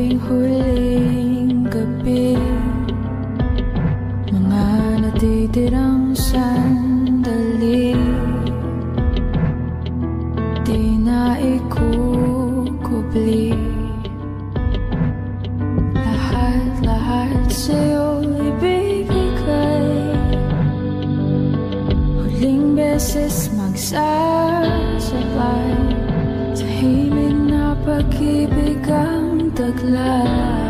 ating huling gabi, mga natitirang sandali, di na ikukubli. Lahat sa'yo ibibigay, huling beses magsasabay, tahimik na pag-ibig ang taglay.